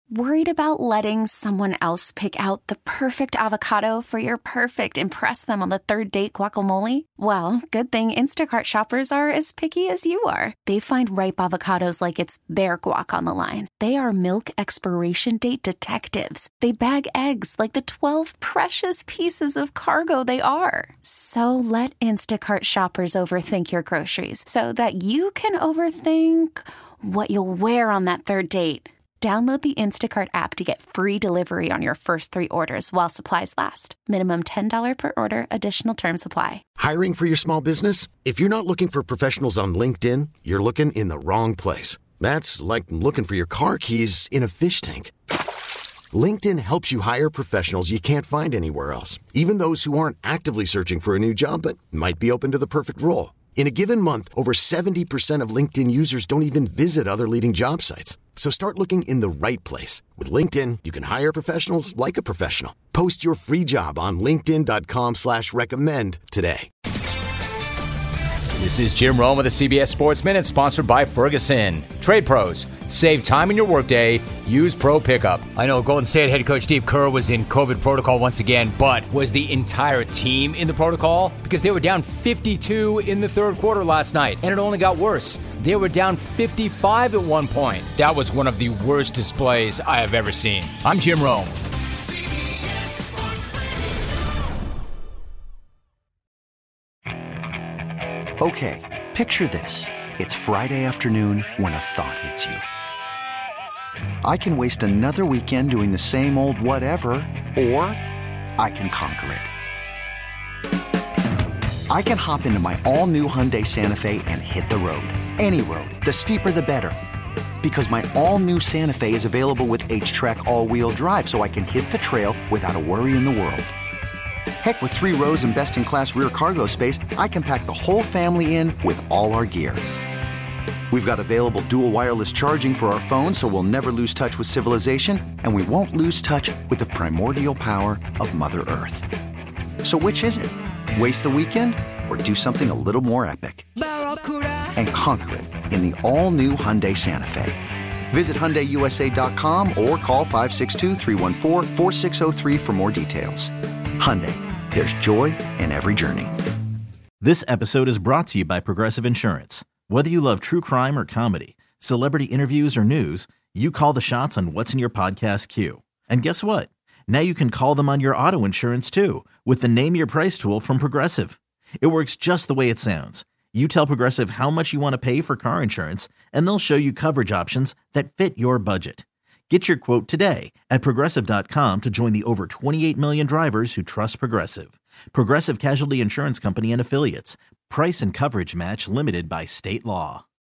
Worried about letting someone else pick out the perfect avocado for your perfect impress them on the third date guacamole? Well, good thing Instacart shoppers are as picky as you are. They find ripe avocados like it's their guac on the line. They are milk expiration date detectives. They bag eggs like the 12 precious pieces of cargo they are. So let Instacart shoppers overthink your groceries so that you can overthink what you'll wear on that third date. Download the Instacart app to get free delivery on your first 3 orders while supplies last. Minimum $10 per order. Additional terms apply. Hiring for your small business? If you're not looking for professionals on LinkedIn, you're looking in the wrong place. That's like looking for your car keys in a fish tank. LinkedIn helps you hire professionals you can't find anywhere else, even those who aren't actively searching for a new job but might be open to the perfect role. In a given month, over 70% of LinkedIn users don't even visit other leading job sites. So start looking in the right place. With LinkedIn, you can hire professionals like a professional. Post your free job on linkedin.com/recommend today. This is Jim Rome with the CBS Sports Minute, sponsored by Ferguson. Trade pros, save time in your workday. Use Pro Pickup. I know Golden State head coach Steve Kerr was in COVID protocol once again, but was the entire team in the protocol? Because they were down 52 in the third quarter last night, and it only got worse. They were down 55 at one point. That was one of the worst displays I have ever seen. I'm Jim Rome. Okay, picture this. It's Friday afternoon when a thought hits you. I can waste another weekend doing the same old whatever, or I can conquer it. I can hop into my all-new Hyundai Santa Fe and hit the road. Any road. The steeper, the better. Because my all-new Santa Fe is available with H-Track all-wheel drive, so I can hit the trail without a worry in the world. Heck, with 3 rows and best-in-class rear cargo space, I can pack the whole family in with all our gear. We've got available dual wireless charging for our phones, so we'll never lose touch with civilization, and we won't lose touch with the primordial power of Mother Earth. So which is it? Waste the weekend or do something a little more epic? And conquer it in the all-new Hyundai Santa Fe. Visit HyundaiUSA.com or call 562-314-4603 for more details. Hyundai, there's joy in every journey. This episode is brought to you by Progressive Insurance. Whether you love true crime or comedy, celebrity interviews or news, you call the shots on what's in your podcast queue. And guess what? Now you can call them on your auto insurance too with the Name Your Price tool from Progressive. It works just the way it sounds. You tell Progressive how much you want to pay for car insurance, and they'll show you coverage options that fit your budget. Get your quote today at Progressive.com to join the over 28 million drivers who trust Progressive. Progressive Casualty Insurance Company and Affiliates. Price and coverage match limited by state law.